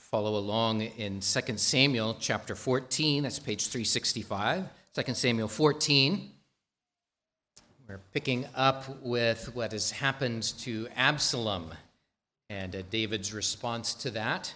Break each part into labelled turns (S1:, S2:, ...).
S1: follow along in 2 Samuel chapter 14. That's page 365. 2 Samuel 14. We're picking up with what has happened to Absalom and David's response to that.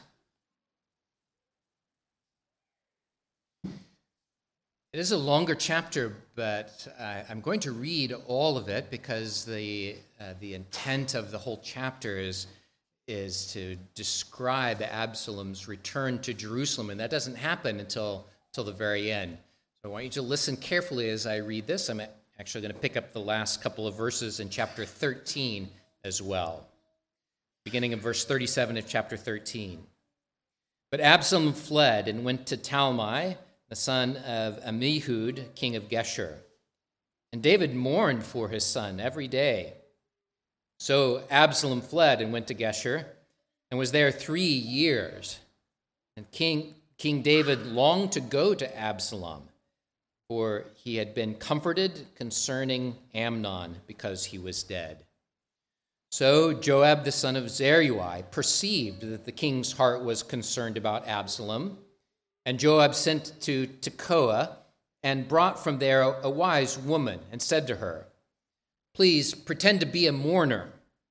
S1: It is a longer chapter, but I'm going to read all of it because the intent of the whole chapter is to describe Absalom's return to Jerusalem, and that doesn't happen until the very end. So I want you to listen carefully as I read this. I'm actually going to pick up the last couple of verses in chapter 13 as well, beginning in verse 37 of chapter 13. But Absalom fled and went to Talmai, the son of Ammihud, king of Geshur. And David mourned for his son every day. So Absalom fled and went to Geshur and was there 3 years. And King David longed to go to Absalom, for he had been comforted concerning Amnon because he was dead. So Joab the son of Zeruiah perceived that the king's heart was concerned about Absalom, and Joab sent to Tekoa and brought from there a wise woman and said to her, "Please pretend to be a mourner.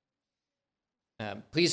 S1: Put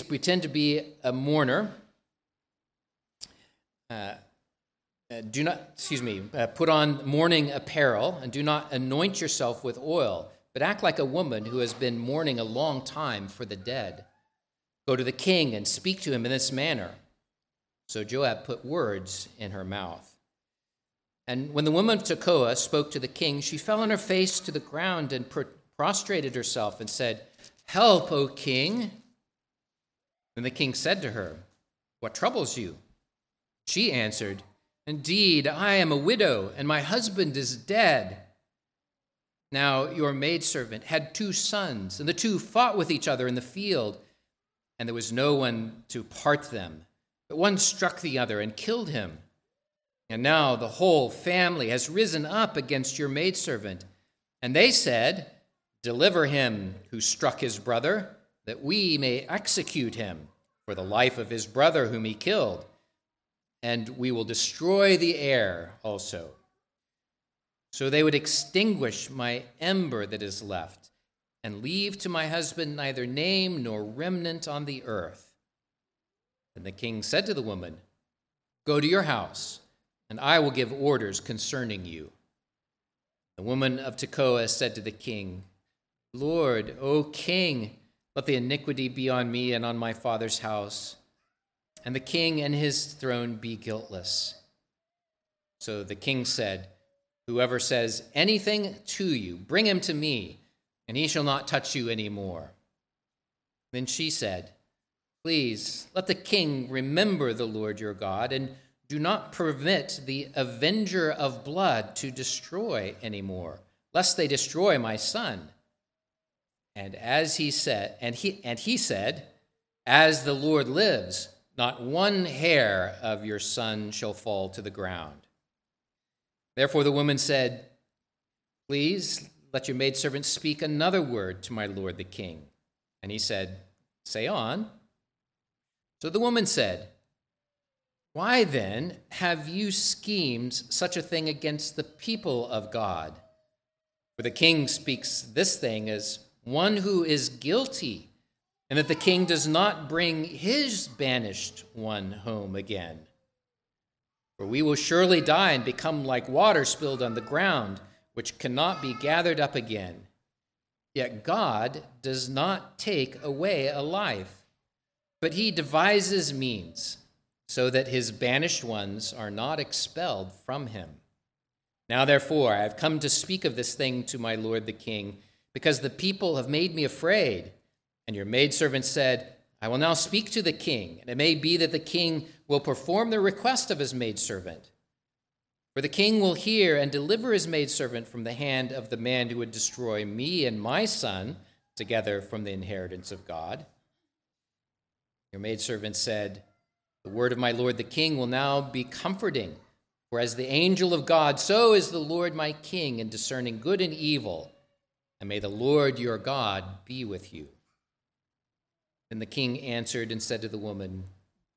S1: on mourning apparel and do not anoint yourself with oil, but act like a woman who has been mourning a long time for the dead. Go to the king and speak to him in this manner." So Joab put words in her mouth. And when the woman of Tekoa spoke to the king, she fell on her face to the ground and prostrated herself and said, "Help, O king." Then the king said to her, "What troubles you?" She answered, "Indeed, I am a widow, and my husband is dead. Now your maidservant had 2 sons, and the 2 fought with each other in the field, and there was no one to part them. But one struck the other and killed him. And now the whole family has risen up against your maidservant. And they said, 'Deliver him who struck his brother, that we may execute him for the life of his brother whom he killed. And we will destroy the heir also.' So they would extinguish my ember that is left, and leave to my husband neither name nor remnant on the earth." And the king said to the woman, "Go to your house, and I will give orders concerning you." The woman of Tekoa said to the king, "Lord, O king, let the iniquity be on me and on my father's house, and the king and his throne be guiltless." So the king said, "Whoever says anything to you, bring him to me, and he shall not touch you any more." Then she said, "Please let the king remember the Lord your God, and do not permit the avenger of blood to destroy any more, lest they destroy my son." And he said, "As the Lord lives, not one hair of your son shall fall to the ground." Therefore the woman said, "Please let your maidservant speak another word to my lord the king." And he said, "Say on." So the woman said, "Why then have you schemed such a thing against the people of God? For the king speaks this thing as one who is guilty, and that the king does not bring his banished one home again. For we will surely die and become like water spilled on the ground, which cannot be gathered up again. Yet God does not take away a life, but he devises means so that his banished ones are not expelled from him. Now, therefore, I have come to speak of this thing to my lord the king, because the people have made me afraid." And your maidservant said, "I will now speak to the king, and it may be that the king will perform the request of his maidservant. For the king will hear and deliver his maidservant from the hand of the man who would destroy me and my son together from the inheritance of God." Your maidservant said, "The word of my lord the king will now be comforting, for as the angel of God, so is the Lord my king in discerning good and evil, and may the Lord your God be with you." Then the king answered and said to the woman,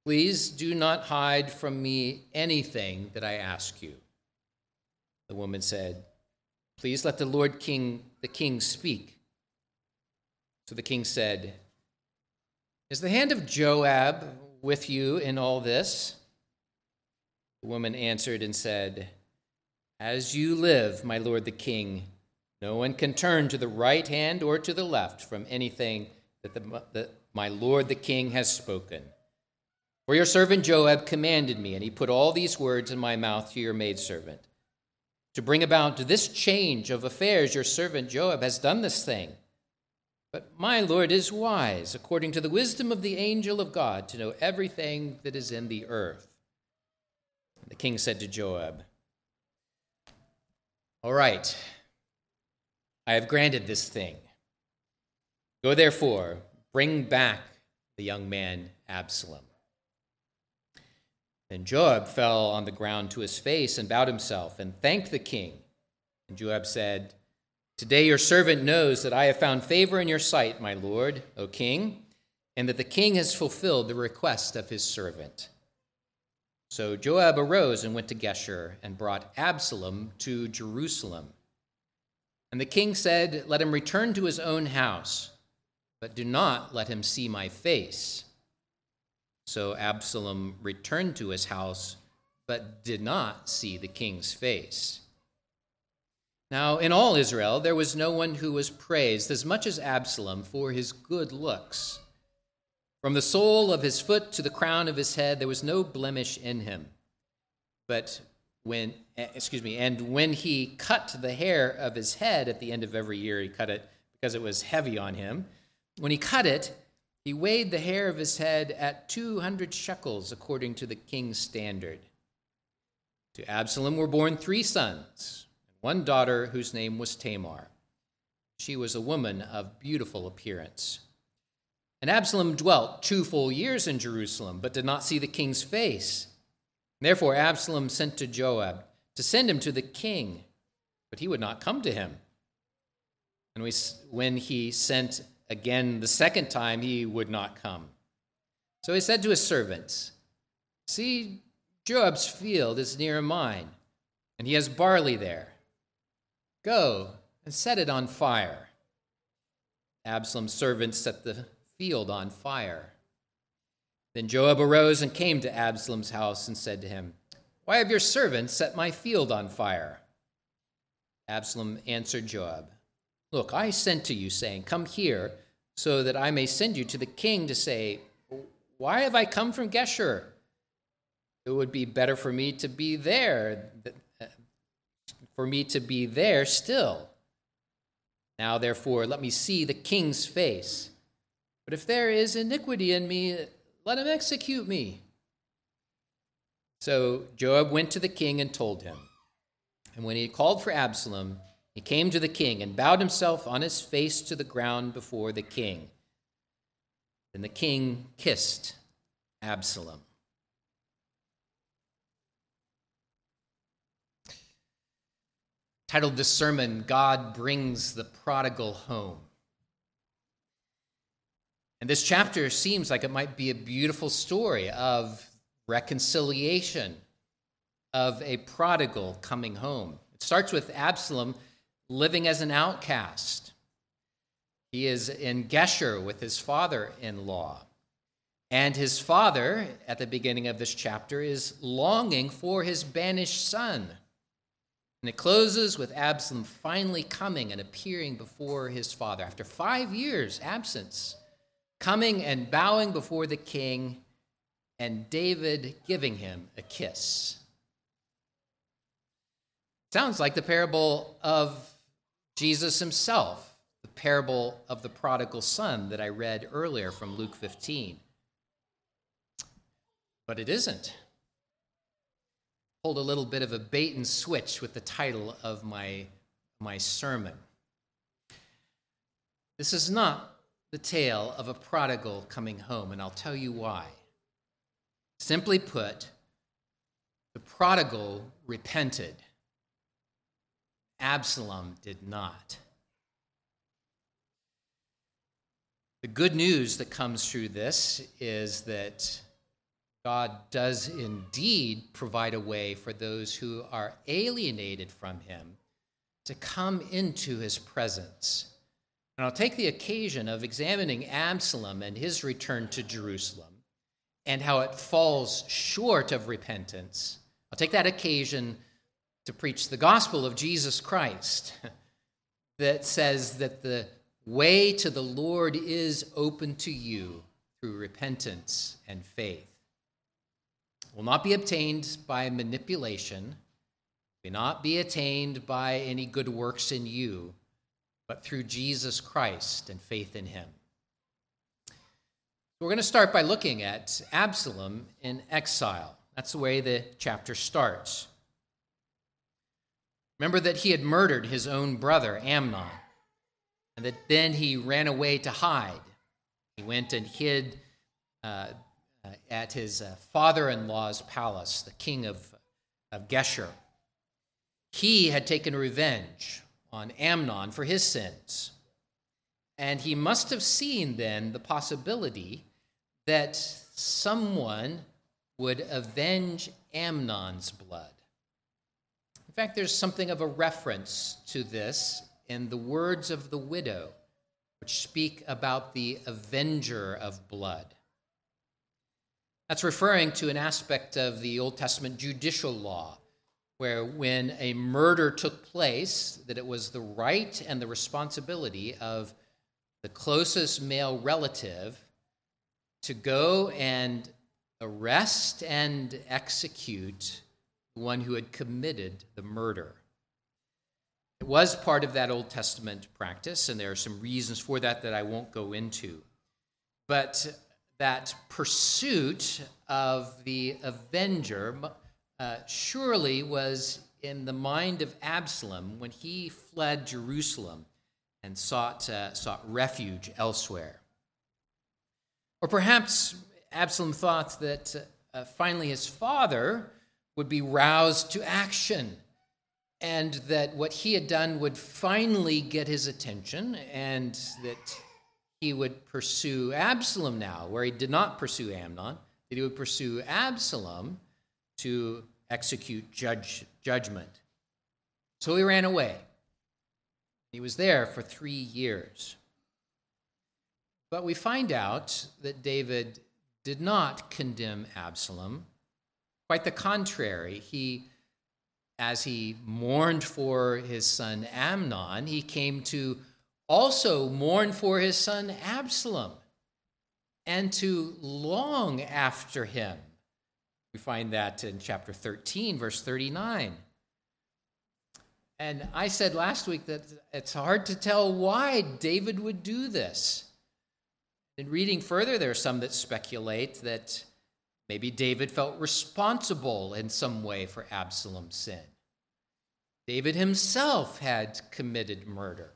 S1: Please do not hide from me anything that I ask you." The woman said, "Please let the king speak." So the king said, "Is the hand of Joab with you in all this?" The woman answered and said, "As you live, my lord the king, no one can turn to the right hand or to the left from anything that my lord the king has spoken. For your servant Joab commanded me, and he put all these words in my mouth to your maidservant. To bring about this change of affairs, your servant Joab has done this thing. But my lord is wise, according to the wisdom of the angel of God, to know everything that is in the earth." And the king said to Joab, "All right, I have granted this thing. Go therefore, bring back the young man Absalom." Then Joab fell on the ground to his face and bowed himself and thanked the king. And Joab said, "Today your servant knows that I have found favor in your sight, my lord, O king, and that the king has fulfilled the request of his servant." So Joab arose and went to Geshur and brought Absalom to Jerusalem. And the king said, "Let him return to his own house, but do not let him see my face." So Absalom returned to his house, but did not see the king's face. Now, in all Israel, there was no one who was praised as much as Absalom for his good looks. From the sole of his foot to the crown of his head, there was no blemish in him. And when he cut the hair of his head at the end of every year, he cut it because it was heavy on him. When he cut it, he weighed the hair of his head at 200 shekels, according to the king's standard. To Absalom were born 3 sons, and 1 daughter whose name was Tamar. She was a woman of beautiful appearance. And Absalom dwelt 2 full years in Jerusalem, but did not see the king's face. Therefore Absalom sent to Joab to send him to the king, but he would not come to him. And when he sent again the second time, he would not come. So he said to his servants, "See, Joab's field is near mine, and he has barley there. Go and set it on fire." Absalom's servants set the field on fire. Then Joab arose and came to Absalom's house and said to him, "Why have your servants set my field on fire?" Absalom answered Joab, "Look, I sent to you, saying, 'Come here, so that I may send you to the king to say, why have I come from Geshur? It would be better for me to be there, still. Now, therefore, let me see the king's face. But if there is iniquity in me, let him execute me.'" So Joab went to the king and told him. And when he had called for Absalom, he came to the king and bowed himself on his face to the ground before the king. Then the king kissed Absalom. Titled this sermon, "God Brings the Prodigal Home." And this chapter seems like it might be a beautiful story of reconciliation, of a prodigal coming home. It starts with Absalom living as an outcast. He is in Geshur with his father-in-law. And his father, at the beginning of this chapter, is longing for his banished son. And it closes with Absalom finally coming and appearing before his father after 5 years' absence, coming and bowing before the king, and David giving him a kiss. Sounds like the parable of Jesus himself, the parable of the prodigal son that I read earlier from Luke 15. But it isn't. Hold a little bit of a bait and switch with the title of my sermon. This is not the tale of a prodigal coming home, and I'll tell you why. Simply put, the prodigal repented. Absalom did not. The good news that comes through this is that God does indeed provide a way for those who are alienated from him to come into his presence. And I'll take the occasion of examining Absalom and his return to Jerusalem and how it falls short of repentance. I'll take that occasion to preach the gospel of Jesus Christ that says that the way to the Lord is open to you through repentance and faith. It will not be obtained by manipulation, will not be attained by any good works in you, but through Jesus Christ and faith in him. We're going to start by looking at Absalom in exile. That's the way the chapter starts. Remember that he had murdered his own brother, Amnon, and that then he ran away to hide. He went and hid at his father-in-law's palace, the king of Geshur. He had taken revenge on Amnon for his sins. And he must have seen then the possibility that someone would avenge Amnon's blood. In fact, there's something of a reference to this in the words of the widow, which speak about the avenger of blood. That's referring to an aspect of the Old Testament judicial law, where when a murder took place, that it was the right and the responsibility of the closest male relative to go and arrest and execute the one who had committed the murder. It was part of that Old Testament practice, and there are some reasons for that I won't go into. But that pursuit of the avenger surely was in the mind of Absalom when he fled Jerusalem and sought refuge elsewhere. Or perhaps Absalom thought that finally his father would be roused to action and that what he had done would finally get his attention and that he would pursue Absalom now, where he did not pursue Amnon, that he would pursue Absalom to execute judgment. So he ran away. He was there for 3 years. But we find out that David did not condemn Absalom. Quite the contrary. As he mourned for his son Amnon, he came to also mourn for his son Absalom and to long after him. We find that in chapter 13, verse 39. And I said last week that it's hard to tell why David would do this. In reading further, there are some that speculate that maybe David felt responsible in some way for Absalom's sin. David himself had committed murder.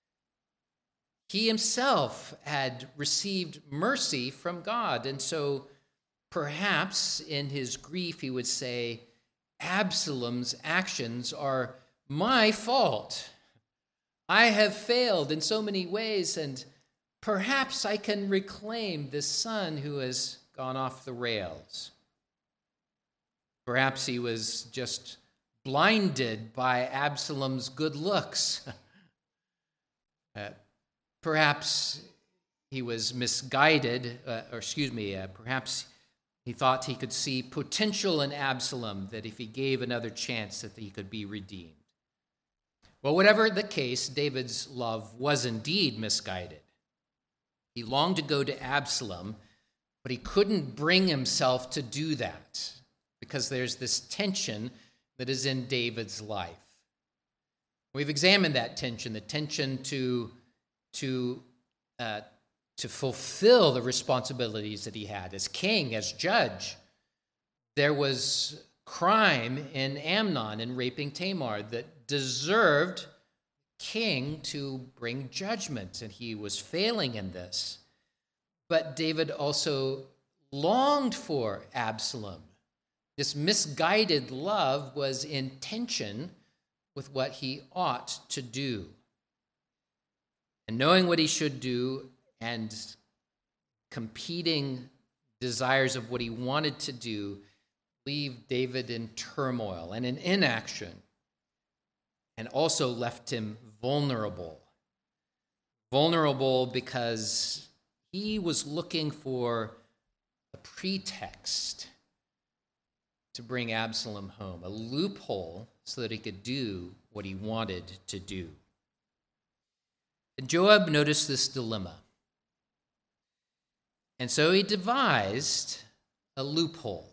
S1: He himself had received mercy from God, and so perhaps in his grief he would say, Absalom's actions are my fault. I have failed in so many ways, and perhaps I can reclaim this son who has gone off the rails. Perhaps he was just blinded by Absalom's good looks. Perhaps he was misguided, perhaps he thought he could see potential in Absalom, that if he gave another chance that he could be redeemed. Well, whatever the case, David's love was indeed misguided. He longed to go to Absalom, but he couldn't bring himself to do that because there's this tension that is in David's life. We've examined that tension, the tension to fulfill the responsibilities that he had as king, as judge. There was crime in Amnon in raping Tamar that deserved king to bring judgment, and he was failing in this. But David also longed for Absalom. This misguided love was in tension with what he ought to do. And knowing what he should do and competing desires of what he wanted to do leave David in turmoil and in inaction, and also left him vulnerable. Vulnerable because he was looking for a pretext to bring Absalom home, a loophole so that he could do what he wanted to do. And Joab noticed this dilemma. And so he devised a loophole.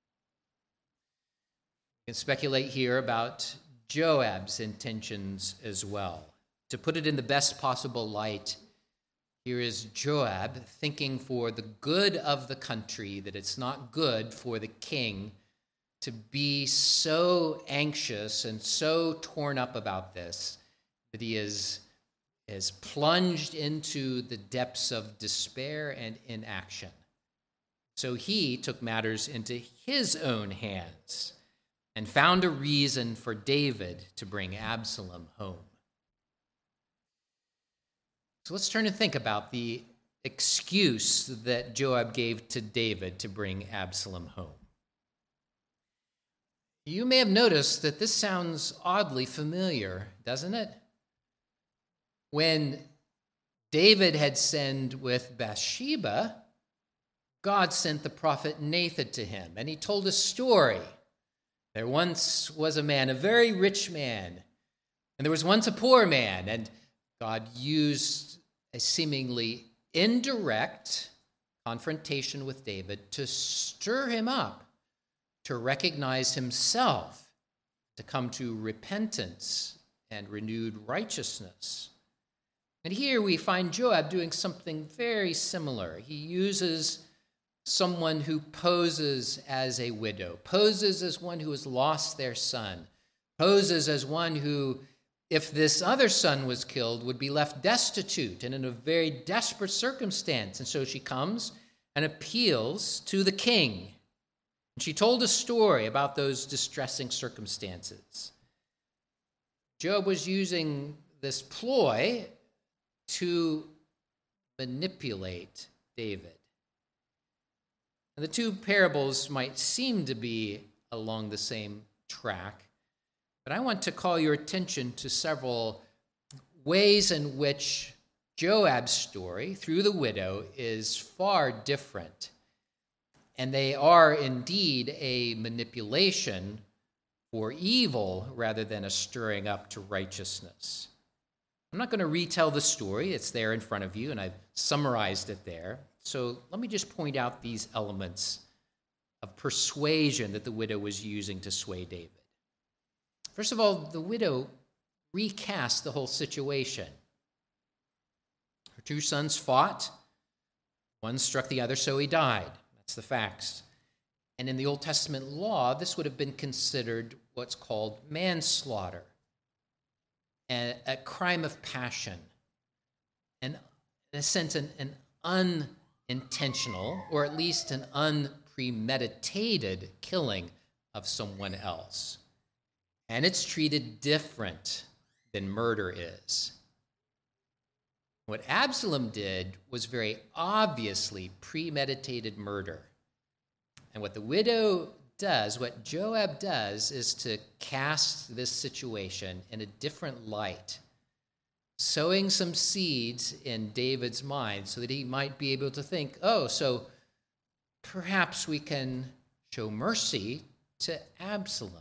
S1: You can speculate here about Joab's intentions as well. To put it in the best possible light, here is Joab thinking for the good of the country that it's not good for the king to be so anxious and so torn up about this that he is plunged into the depths of despair and inaction. So he took matters into his own hands and found a reason for David to bring Absalom home. So let's turn and think about the excuse that Joab gave to David to bring Absalom home. You may have noticed that this sounds oddly familiar, doesn't it? When David had sinned with Bathsheba, God sent the prophet Nathan to him, and he told a story. There once was a man, a very rich man, and there was once a poor man, and God used a seemingly indirect confrontation with David to stir him up, to recognize himself, to come to repentance and renewed righteousness. And here we find Joab doing something very similar. He uses someone who poses as a widow, poses as one who has lost their son, poses as one who, if this other son was killed, would be left destitute and in a very desperate circumstance. And so she comes and appeals to the king. And she told a story about those distressing circumstances. Joab was using this ploy to manipulate David. And the two parables might seem to be along the same track, but I want to call your attention to several ways in which Joab's story through the widow is far different. And they are indeed a manipulation for evil rather than a stirring up to righteousness. I'm not going to retell the story. It's there in front of you, and I've summarized it there. So let me just point out these elements of persuasion that the widow was using to sway David. First of all, the widow recast the whole situation. Her two sons fought. One struck the other, so he died. That's the facts. And in the Old Testament law, this would have been considered what's called manslaughter, a crime of passion, and in a sense, an unintentional, or at least an unpremeditated killing of someone else. And it's treated different than murder is. What Absalom did was very obviously premeditated murder. And what the widow does, what Joab does, is to cast this situation in a different light, sowing some seeds in David's mind so that he might be able to think, oh, so perhaps we can show mercy to Absalom.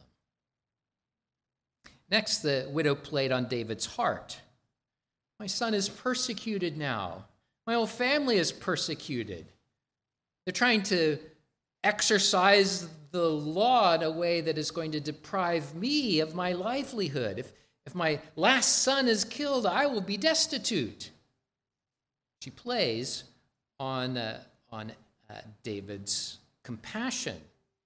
S1: Next, the widow played on David's heart. My son is persecuted now. My whole family is persecuted. They're trying to exercise the law in a way that is going to deprive me of my livelihood. If my last son is killed, I will be destitute. She plays on David's compassion.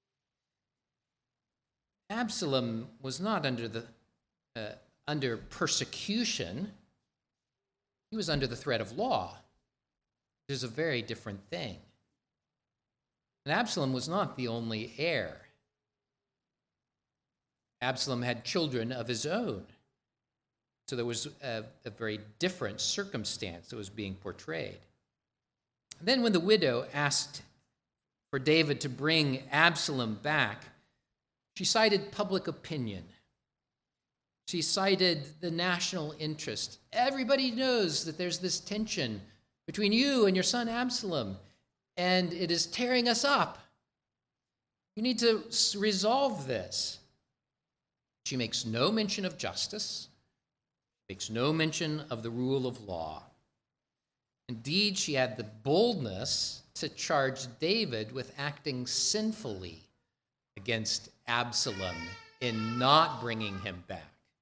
S1: Absalom was not under persecution. He was under the threat of law, which is a very different thing. And Absalom was not the only heir. Absalom had children of his own. So there was a very different circumstance that was being portrayed. And then when the widow asked for David to bring Absalom back, she cited public opinion. She cited the national interest. Everybody knows that there's this tension between you and your son Absalom, and it is tearing us up. You need to resolve this. She makes no mention of justice, makes no mention of the rule of law. Indeed, she had the boldness to charge David with acting sinfully against Absalom in not bringing him back.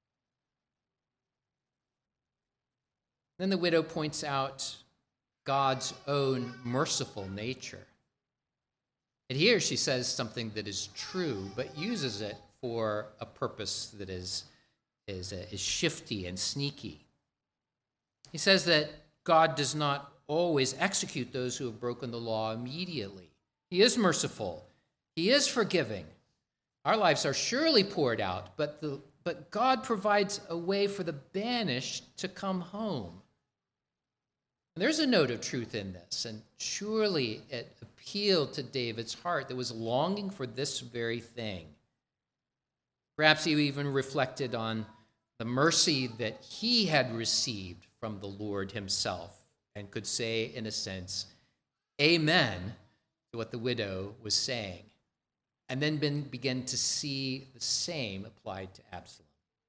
S1: Then the widow points out God's own merciful nature. And here she says something that is true, but uses it for a purpose that is shifty and sneaky. He says that God does not always execute those who have broken the law immediately. He is merciful. He is forgiving. Our lives are surely poured out, but God provides a way for the banished to come home. And there's a note of truth in this, and surely it appealed to David's heart that was longing for this very thing. Perhaps he even reflected on the mercy that he had received from the Lord himself and could say, in a sense, amen to what the widow was saying, and then begin to see the same applied to Absalom.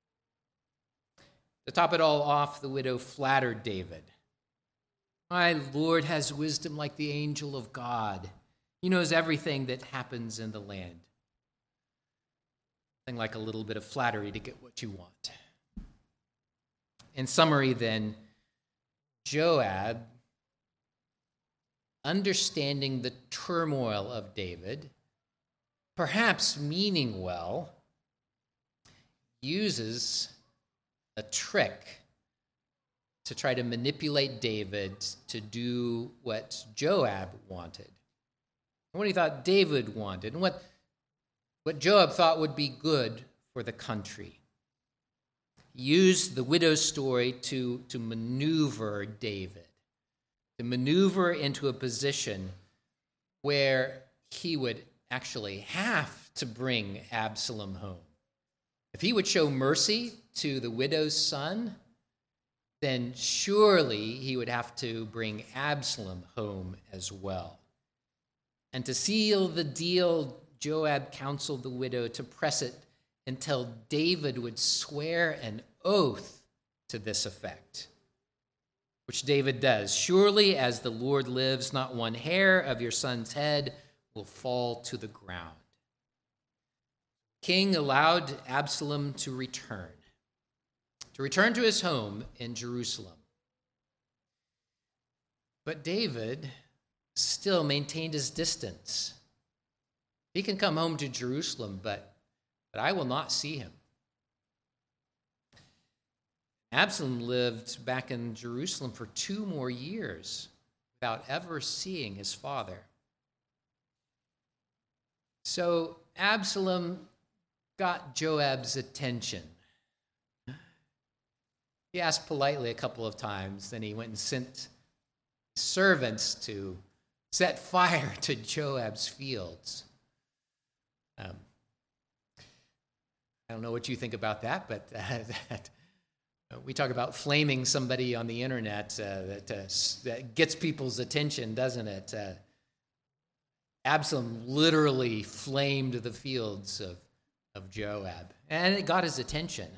S1: To top it all off, the widow flattered David. My Lord has wisdom like the angel of God. He knows everything that happens in the land. Something like a little bit of flattery to get what you want. In summary, then, Joab, understanding the turmoil of David, perhaps meaning well, uses a trick to try to manipulate David to do what Joab wanted, and what he thought David wanted, and what Joab thought would be good for the country. He used the widow's story to maneuver David, to maneuver into a position where he would actually have to bring Absalom home. If he would show mercy to the widow's son, then surely he would have to bring Absalom home as well. And to seal the deal, Joab counseled the widow to press it until David would swear an oath to this effect, which David does. Surely as the Lord lives, not one hair of your son's head will fall to the ground. The king allowed Absalom to return to his home in Jerusalem. But David still maintained his distance. He can come home to Jerusalem, but I will not see him. Absalom lived back in Jerusalem for 2 more years without ever seeing his father. So Absalom got Joab's attention. He asked politely a couple of times, then he went and sent servants to set fire to Joab's fields. I don't know what you think about that, but we talk about flaming somebody on the internet that gets people's attention, doesn't it? Absalom literally flamed the fields of Joab, and it got his attention.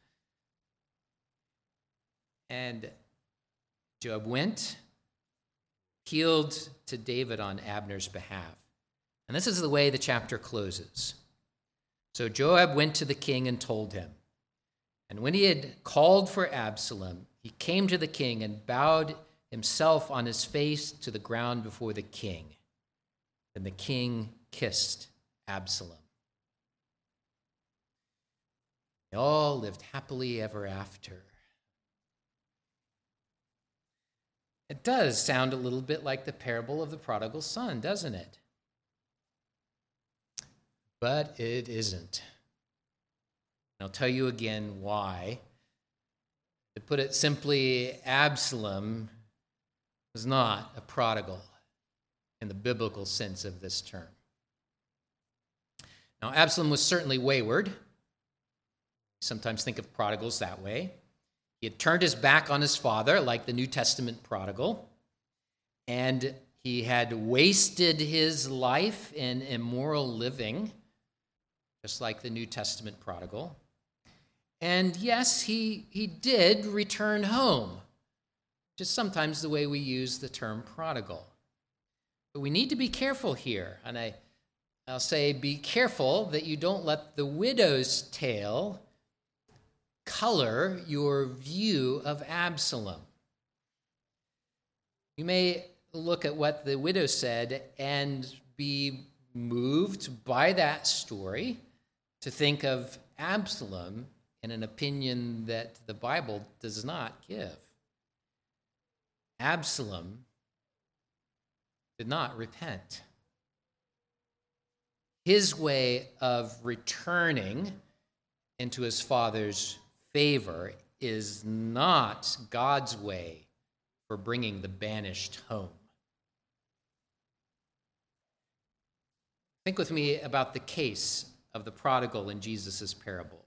S1: And Joab went, appealed to David on Abner's behalf. And this is the way the chapter closes. So Joab went to the king and told him. And when he had called for Absalom, he came to the king and bowed himself on his face to the ground before the king. Then the king kissed Absalom. They all lived happily ever after. It does sound a little bit like the parable of the prodigal son, doesn't it? But it isn't. I'll tell you again why. To put it simply, Absalom was not a prodigal. in the biblical sense of this term. Now, Absalom was certainly wayward. Sometimes think of prodigals that way. He had turned his back on his father, like the New Testament prodigal, and he had wasted his life in immoral living, just like the New Testament prodigal. And yes, he did return home, which is sometimes the way we use the term prodigal. But we need to be careful here, and I'll say be careful that you don't let the widow's tale color your view of Absalom. You may look at what the widow said and be moved by that story to think of Absalom in an opinion that the Bible does not give. Absalom did not repent. His way of returning into his father's favor is not God's way for bringing the banished home. Think with me about the case of the prodigal in Jesus' parable.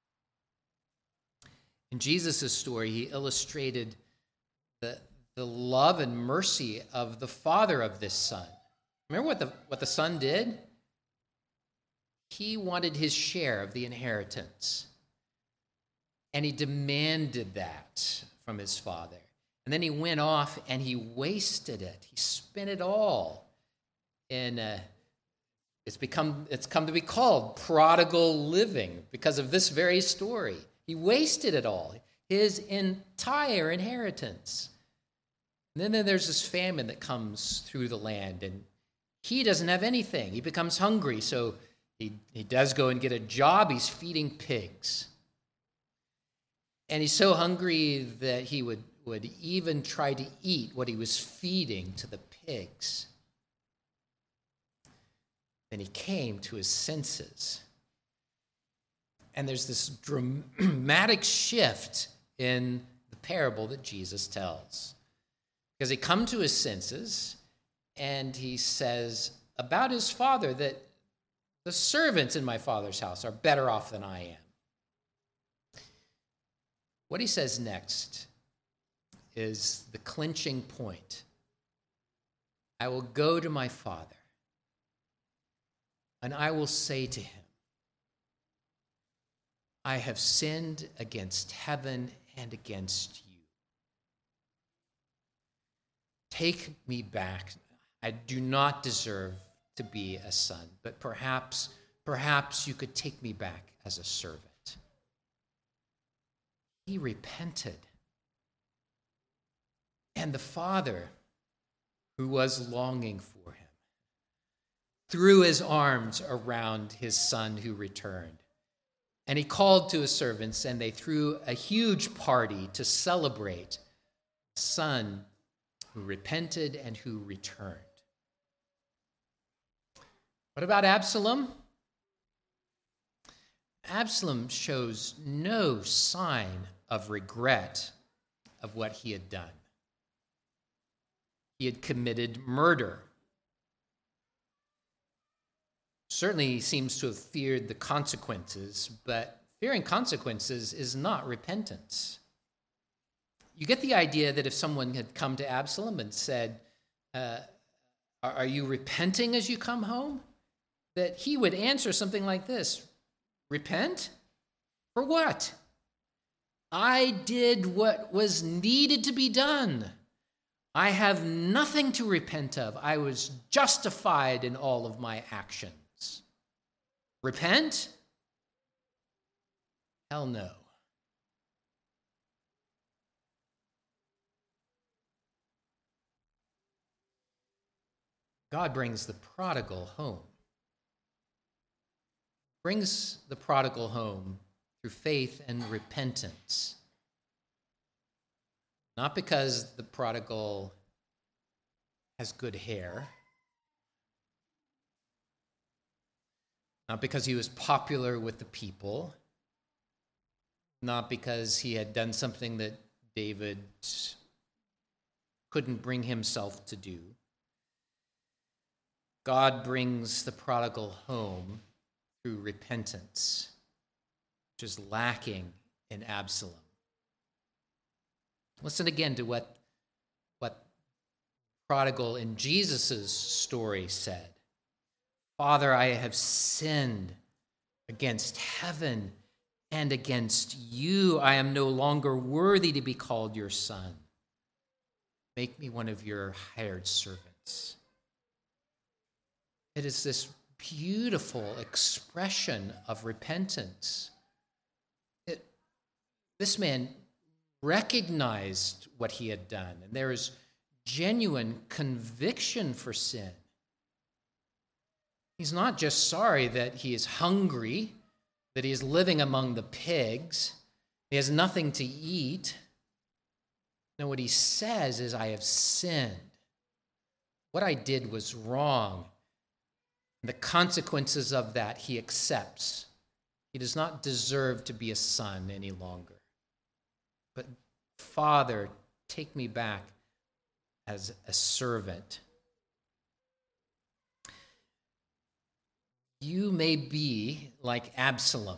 S1: In Jesus' story, he illustrated the love and mercy of the father of this son. Remember what the son did? He wanted his share of the inheritance. And he demanded that from his father. And then he went off and he wasted it. He spent it all. And it's come to be called prodigal living because of this very story. He wasted it all, his entire inheritance. And then there's this famine that comes through the land, and he doesn't have anything. He becomes hungry, so he does go and get a job. He's feeding pigs. And he's so hungry that he would even try to eat what he was feeding to the pigs. Then he came to his senses. And there's this dramatic shift in the parable that Jesus tells. Because he comes to his senses, and he says about his father that the servants in my father's house are better off than I am. What he says next is the clinching point. I will go to my father, and I will say to him, I have sinned against heaven and against you. Take me back. I do not deserve to be a son, but perhaps you could take me back as a servant. He repented. And the father, who was longing for him, threw his arms around his son who returned. And he called to his servants, and they threw a huge party to celebrate the son who repented and who returned. What about Absalom? Absalom shows no sign of regret of what he had done. He had committed murder. Certainly he seems to have feared the consequences, but fearing consequences is not repentance. You get the idea that if someone had come to Absalom and said, are you repenting as you come home? That he would answer something like this: repent? For what? I did what was needed to be done. I have nothing to repent of. I was justified in all of my actions. Repent? Hell no. God brings the prodigal home. Brings the prodigal home through faith and repentance. Not because the prodigal has good hair. Not because he was popular with the people. Not because he had done something that David couldn't bring himself to do. God brings the prodigal home through repentance, which is lacking in Absalom. Listen again to what prodigal in Jesus' story said. Father, I have sinned against heaven and against you. I am no longer worthy to be called your son. Make me one of your hired servants. It is this beautiful expression of repentance. This man recognized what he had done, and there is genuine conviction for sin. He's not just sorry that he is hungry, that he is living among the pigs, he has nothing to eat. No, what he says is, I have sinned. What I did was wrong. The consequences of that he accepts. He does not deserve to be a son any longer. But Father, take me back as a servant. You may be like Absalom.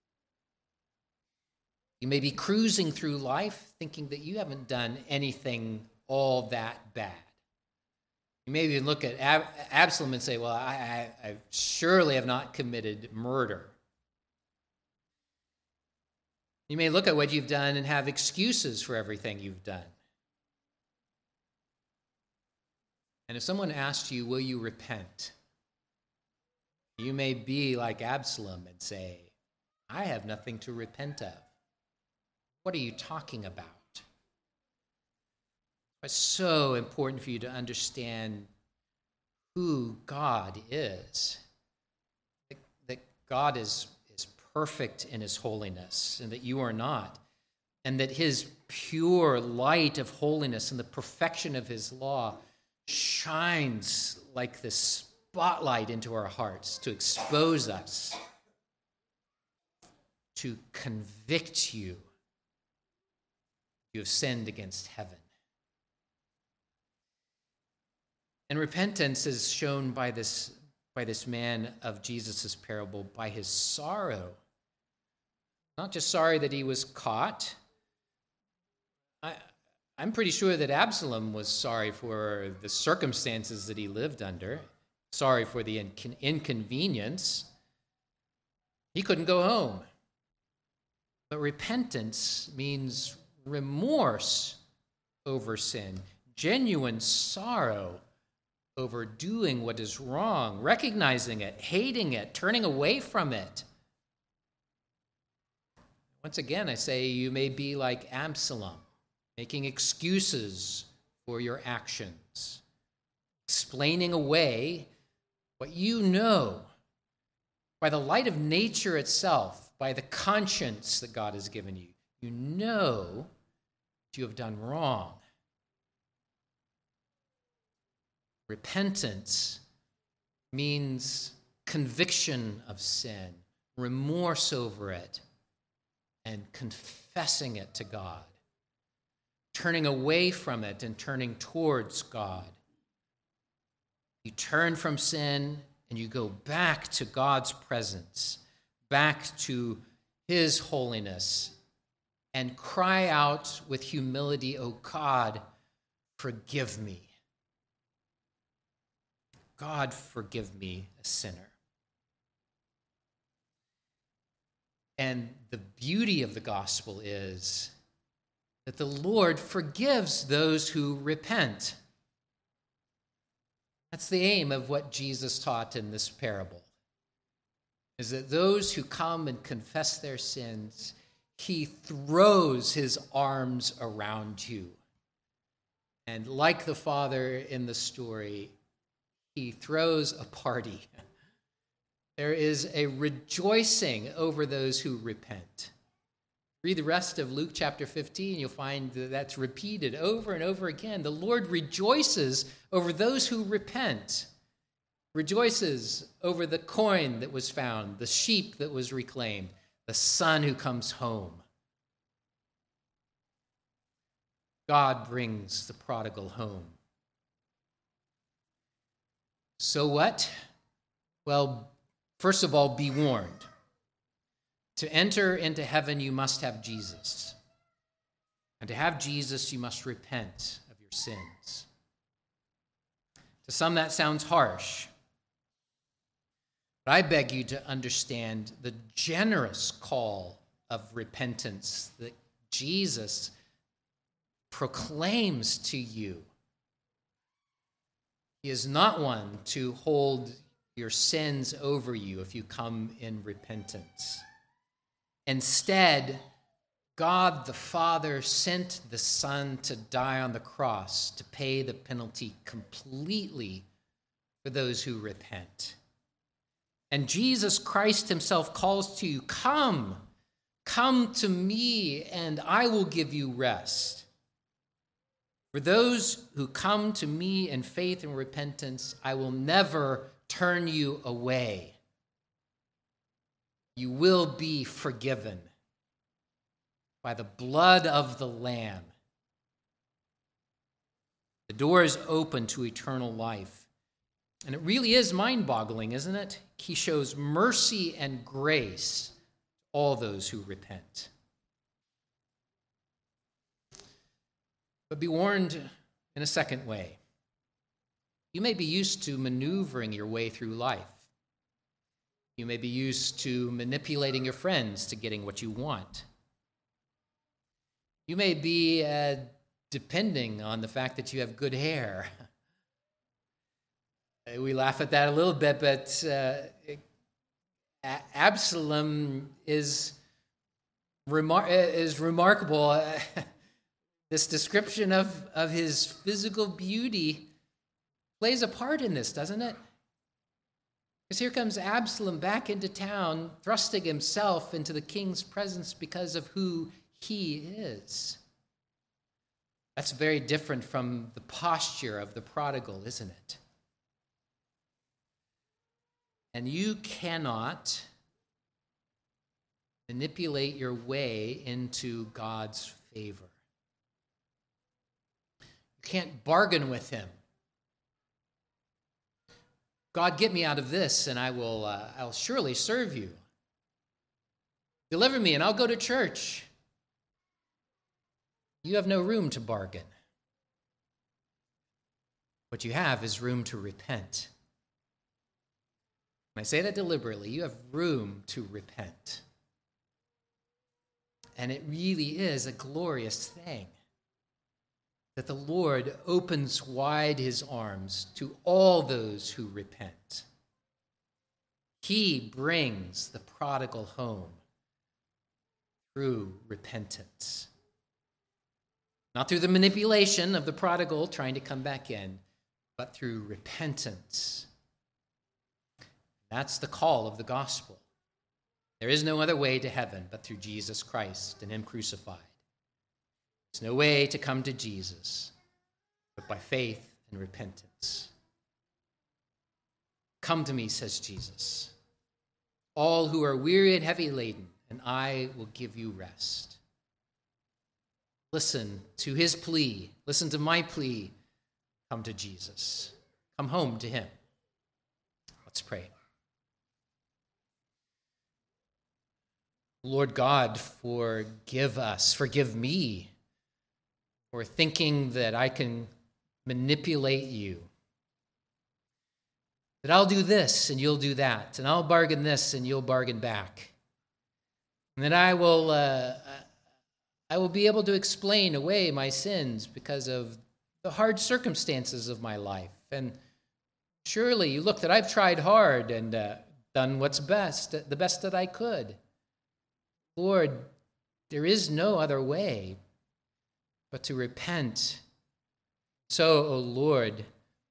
S1: You may be cruising through life thinking that you haven't done anything all that bad. You may even look at Absalom and say, well, I surely have not committed murder. You may look at what you've done and have excuses for everything you've done. And if someone asks you, will you repent? You may be like Absalom and say, I have nothing to repent of. What are you talking about? It's so important for you to understand who God is. That God is perfect in his holiness, and that you are not. And that his pure light of holiness and the perfection of his law shines like this spotlight into our hearts to expose us, to convict you. You have sinned against heaven. And repentance is shown by this man of Jesus' parable, by his sorrow. Not just sorry that he was caught. I'm pretty sure that Absalom was sorry for the circumstances that he lived under, sorry for the inconvenience. He couldn't go home. But repentance means remorse over sin, genuine sorrow over doing what is wrong, recognizing it, hating it, turning away from it. Once again, I say you may be like Absalom, making excuses for your actions, explaining away what you know by the light of nature itself, by the conscience that God has given you. You know that you have done wrong. Repentance means conviction of sin, remorse over it, and confessing it to God, turning away from it and turning towards God. You turn from sin and you go back to God's presence, back to his holiness, and cry out with humility, "Oh God, forgive me. God, forgive me, a sinner." And the beauty of the gospel is that the Lord forgives those who repent. That's the aim of what Jesus taught in this parable, is that those who come and confess their sins, he throws his arms around you. And like the father in the story, he throws a party. There is a rejoicing over those who repent. Read the rest of Luke chapter 15, you'll find that that's repeated over and over again. The Lord rejoices over those who repent, rejoices over the coin that was found, the sheep that was reclaimed, the son who comes home. God brings the prodigal home. So what? Well, first of all, be warned. To enter into heaven, you must have Jesus. And to have Jesus, you must repent of your sins. To some, that sounds harsh. But I beg you to understand the generous call of repentance that Jesus proclaims to you. He is not one to hold your sins over you if you come in repentance. Instead, God the Father sent the Son to die on the cross to pay the penalty completely for those who repent. And Jesus Christ himself calls to you, come to me, and I will give you rest. For those who come to me in faith and repentance, I will never turn you away. You will be forgiven by the blood of the Lamb. The door is open to eternal life. And it really is mind-boggling, isn't it? He shows mercy and grace to all those who repent. But be warned in a second way. You may be used to maneuvering your way through life. You may be used to manipulating your friends to getting what you want. You may be depending on the fact that you have good hair. We laugh at that a little bit, but Absalom is remarkable. This description of his physical beauty plays a part in this, doesn't it? Because here comes Absalom back into town, thrusting himself into the king's presence because of who he is. That's very different from the posture of the prodigal, isn't it? And you cannot manipulate your way into God's favor. You can't bargain with him. God, get me out of this, and I'll surely serve you. Deliver me, and I'll go to church. You have no room to bargain. What you have is room to repent. And I say that deliberately. You have room to repent. And it really is a glorious thing that the Lord opens wide his arms to all those who repent. He brings the prodigal home through repentance. Not through the manipulation of the prodigal trying to come back in, but through repentance. That's the call of the gospel. There is no other way to heaven but through Jesus Christ and him crucified. There's no way to come to Jesus but by faith and repentance. Come to me, says Jesus, all who are weary and heavy laden, and I will give you rest. Listen to his plea. Listen to my plea. Come to Jesus. Come home to him. Let's pray. Lord God, forgive me for thinking that I can manipulate you. That I'll do this and you'll do that, and I'll bargain this and you'll bargain back. And that I will be able to explain away my sins because of the hard circumstances of my life. And surely you look that I've tried hard and done what's best, the best that I could. Lord, there is no other way but to repent. So, O Lord,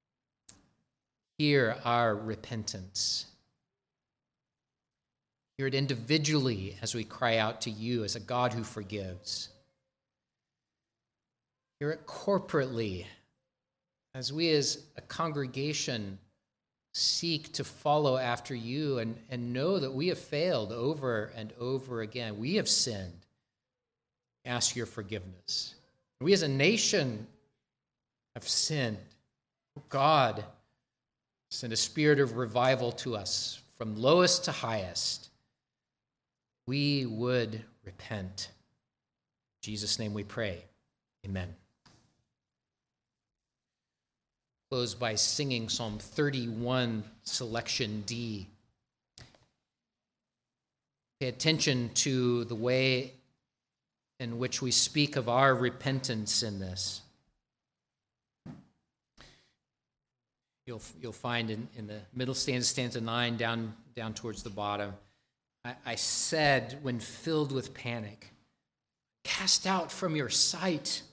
S1: hear our repentance. Hear it individually as we cry out to you as a God who forgives. Hear it corporately as we as a congregation seek to follow after you and know that we have failed over and over again. We have sinned. Ask your forgiveness. We as a nation have sinned. God, Send a spirit of revival to us from lowest to highest. We would repent. In Jesus' name we pray. Amen. Close by singing Psalm 31, selection D. Pay attention to the way in which we speak of our repentance in this. You'll find in the middle stanza 9, down towards the bottom, I said, when filled with panic, cast out from your sight.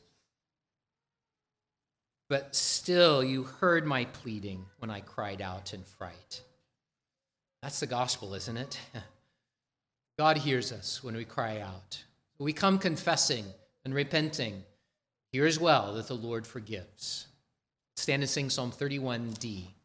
S1: But still you heard my pleading when I cried out in fright. That's the gospel, isn't it? God hears us when we cry out. We come confessing and repenting. Hear as well that the Lord forgives. Stand and sing Psalm 31D.